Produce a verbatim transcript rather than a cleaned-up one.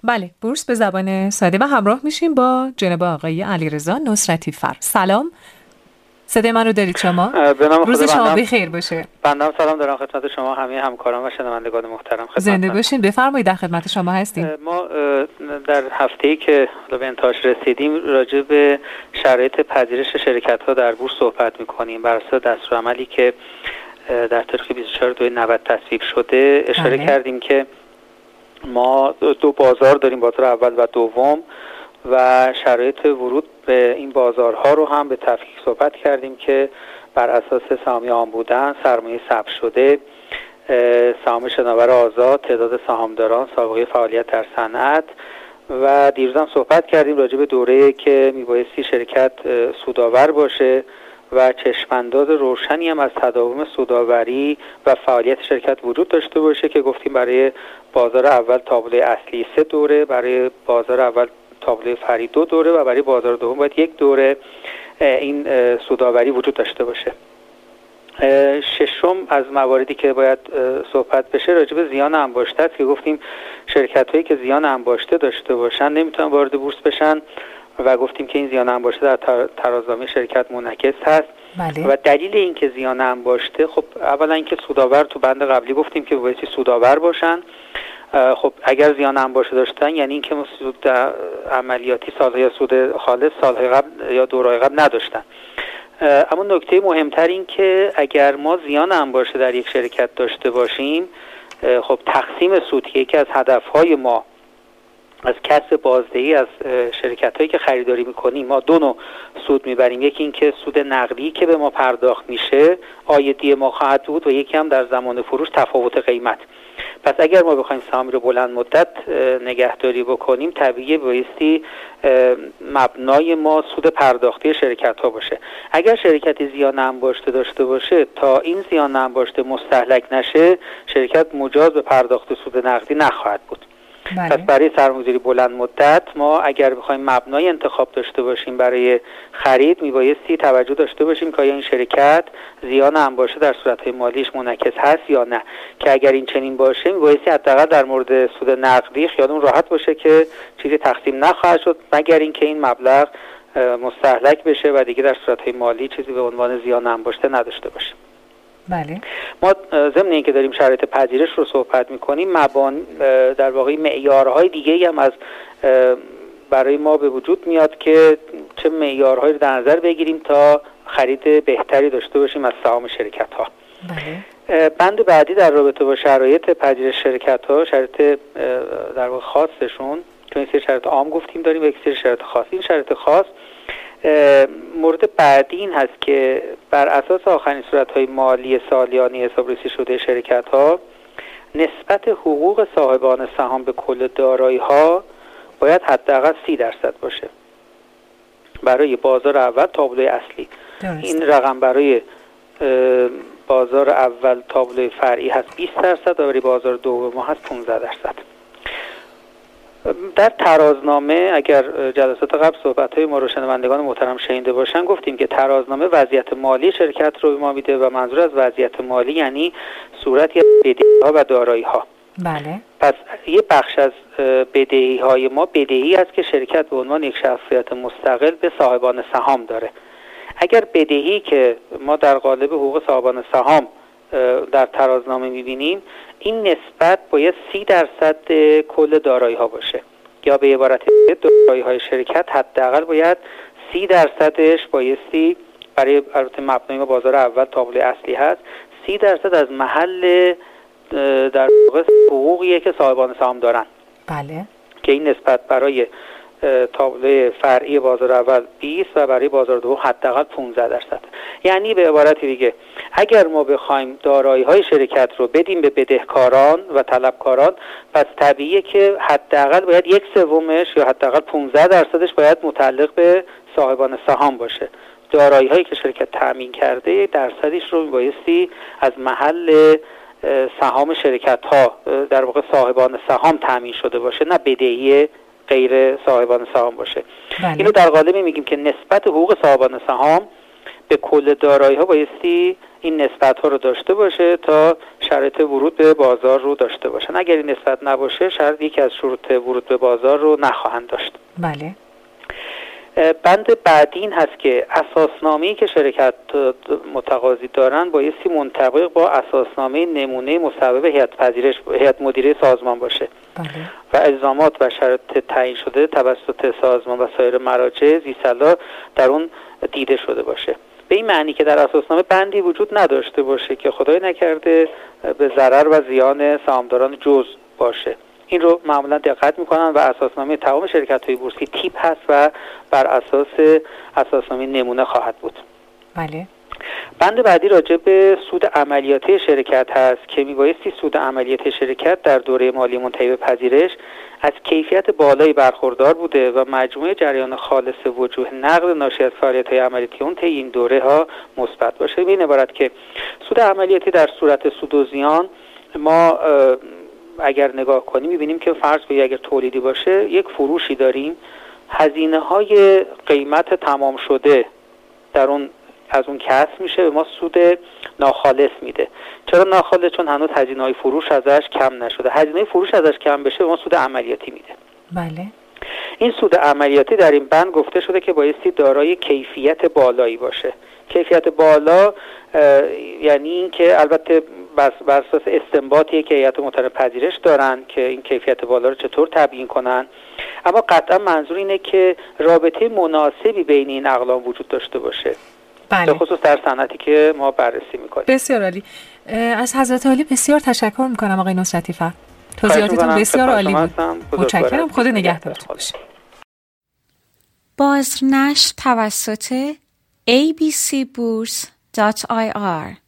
بله، بورس به زبان ساده و همراه میشیم با جناب آقای علیرضا نصرتی فر. سلام، صدای من رو دارید شما؟ روز شما بخیر باشه. بنده سلام دارم خدمت شما، همه همکاران و شنوندگان محترم. زنده باشین، بفرمایید، در خدمت شما هستیم. ما در هفته‌ای که به انتهاش رسیدیم راجع به شرایط پذیرش شرکت‌ها در بورس صحبت می‌کنیم بر اساس دستورالعملی که در تاریخ بیست و چهار دو نود تصویب شده. اشاره بله. کردیم که ما دو بازار داریم، بازار اول و دوم، و شرایط ورود به این بازارها رو هم به تفکیک صحبت کردیم که بر اساس سهامی عام بودن، سرمایه ثبت شده، سهام شناور آزاد، تعداد سهامداران، سابقه فعالیت در صنعت. و دیروز هم صحبت کردیم راجع به دوره‌ای که میبایستی شرکت سودآور باشه و چشم‌انداز روشنی هم از تداوم سودآوری و فعالیت شرکت وجود داشته باشه که گفتیم برای بازار اول تابلوی اصلی سه دوره، برای بازار اول تابلوی فرعی دو دوره و برای بازار دوم باید یک دوره این سودآوری وجود داشته باشه. ششم از مواردی که باید صحبت بشه راجع به زیان انباشته است که گفتیم شرکت هایی که زیان انباشته داشته باشن نمیتونن وارد بورس بشن و گفتیم که این زیان انباشته در ترازنامه شرکت منعکس هست. بله. و دلیل این که زیان انباشته، خب اولا اینکه سودآور، تو بند قبلی گفتیم که بایستی سودآور باشن. خب اگر زیان انباشته داشتن یعنی اینکه سود عملیاتی سالهای یا سود خالص سالهای قبل یا دورهای قبل نداشتن. اما نکته مهمتر این که اگر ما زیان انباشته در یک شرکت داشته باشیم، خب تقسیم سود که یکی از هدفهای ما از کسب بازدهی از شرکت هایی که خریداری میکنیم، ما دو نوع سود میبریم. یکی این که سود نقدی که به ما پرداخت میشه عایدی ما خواهد بود و یکی هم در زمان فروش تفاوت قیمت. پس اگر ما بخوایم سهامی رو بلند مدت نگهداری بکنیم، طبیعیه بایستی مبنای ما سود پرداختی شرکت ها باشه. اگر شرکت زیان انباشته داشته باشه، تا این زیان انباشته مستهلک نشه شرکت مجاز به پرداخت سود نقدی نخواهد بود. بله. پس برای سرمایه‌گذاری بلند مدت ما اگر بخوایم مبنای انتخاب داشته باشیم برای خرید، میبایستی توجه داشته باشیم که آیا این شرکت زیان انباشته در صورت‌های مالیش منعکس هست یا نه، که اگر این چنین باشه میبایستی حداقل در مورد سود نقدی خیالمون راحت باشه که چیزی تقسیم نخواهد شد مگر اینکه این مبلغ مستهلک بشه و دیگه در صورت‌های مالی چیزی به عنوان زیان انباشته نداشته باشه. بله. ما ضمن اینکه داریم شرایط پذیرش رو صحبت می‌کنیم، مبان در واقع معیارهای دیگه‌ای هم از برای ما به وجود میاد که چه معیارهایی رو در نظر بگیریم تا خرید بهتری داشته باشیم از سهام شرکت‌ها. بله. بند بعدی در رابطه با شرایط پذیرش شرکت‌ها، شرایط در واقع خاصشون، که این سری شرایط عام گفتیم داریم و یک سری شرایط خاص. این شرایط خاص مورد بعدی این هست که بر اساس آخرین صورت‌های مالی سالیانه حسابرسی شده شرکت‌ها، نسبت حقوق صاحبان سهام به کل دارایی‌ها باید حداقل سی درصد باشه. برای بازار اول تابلوی اصلی درست. این رقم برای بازار اول تابلوی فرعی هست بیست درصد و برای بازار دوم هست پانزده درصد. در ترازنامه اگر جلسات قبل صحبت‌های ما رو شنوندگان محترم شنیده باشن، گفتیم که ترازنامه وضعیت مالی شرکت رو به ما میده و منظور از وضعیت مالی یعنی صورتی از بدهی‌ها و دارایی‌ها. بله. پس یه بخش از بدهی‌های ما بدهی است که شرکت به عنوان یک شخصیت مستقل به صاحبان سهام داره. اگر بدهی که ما در قالب حقوق صاحبان سهام در ترازنامه می‌بینیم، این نسبت باید سی درصد کل دارایی ها باشه، یا به عبارت دارایی های شرکت حداقل باید سی درصدش بایستی برای البته مبنای ما بازار اول تابلوی اصلی هست، سی درصد از محل در واقع حقوقیه که صاحبان سهام دارن. بله. که این نسبت برای تابلوی فرعی بازار اول بیست و برای بازار دوم حداقل پانزده درصد. یعنی به عبارت دیگه اگر ما بخوایم دارایی‌های شرکت رو بدیم به بدهکاران و طلبکاران، پس طبیعیه که حداقل باید یک سومش یا حداقل پانزده درصدش باید متعلق به صاحبان سهام باشه. دارایی‌هایی که شرکت تامین کرده درصدش رو بایستی از محل سهام شرکت‌ها در واقع صاحبان سهام تامین شده باشه، نه بدهی غیر صاحبان سهام باشه. بله. اینو در قالب میگیم که نسبت حقوق صاحبان سهام به کل دارایی‌ها بایستی این نسبت ها رو داشته باشه تا شرایط ورود به بازار رو داشته باشن. اگر این نسبت نباشه شاید یکی از شروط ورود به بازار رو نخواهند داشت. بله. بند بعدی این هست که اساسنامه‌ای که شرکت متقاضی دارن بایستی منطبق با اساسنامه نمونه مصوب هیئت پذیرش هیئت مدیره سازمان باشه. بله. و الزامات و شرایط تعیین شده توسط سازمان و سایر مراجع ذی‌صلاح در اون دیده شده باشه. به این معنی که در اساسنامه بندی وجود نداشته باشه که خدای نکرده به ضرر و زیان سهامداران جزء باشه. این رو معمولا دقت میکنن و اساسنامه تمام شرکت‌های بورسی تیپ هست و بر اساس اساسنامه نمونه خواهد بود. بله. بند بعدی راجع به سود عملیاتی شرکت هست که میبایستی سود عملیاتی شرکت در دوره مالی منتهی به پذیرش از کیفیت بالایی برخوردار بوده و مجموع جریان خالص وجوه نقد ناشی از فعالیت‌های عملیاتی اون طی این دوره ها مثبت باشه. به این عبارت که سود عملیاتی در صورت سود و زیان ما اگر نگاه کنیم می‌بینیم که فرض کنید اگر تولیدی باشه یک فروشی داریم، هزینه‌های قیمت تمام شده در اون از اون کسب میشه، به ما سود ناخالص میده. چرا ناخالص؟ چون هنوز هزینه‌های فروش ازش کم نشده. هزینه فروش ازش کم بشه به ما سود عملیاتی میده. بله. این سود عملیاتی در این بند گفته شده که بایستی دارای کیفیت بالایی باشه. کیفیت بالا یعنی این که البته بر اساس استنباطیه که هیئت مطلع پذیرش دارن که این کیفیت بالا رو چطور تبیین کنن، اما قطعا منظور اینه که رابطه مناسبی بین این اقلام وجود داشته باشه. بله. به خصوص در صنعتی که ما بررسی میکنیم. بسیار عالی. از حضرت عالی بسیار تشکر میکنم آقای نصرتی فر. توضیحاتتون بسیار عالی بود. متشکرم. خدا نگهدارتون باشه. بازنشر توسط ای بی سی بورس دات آی آر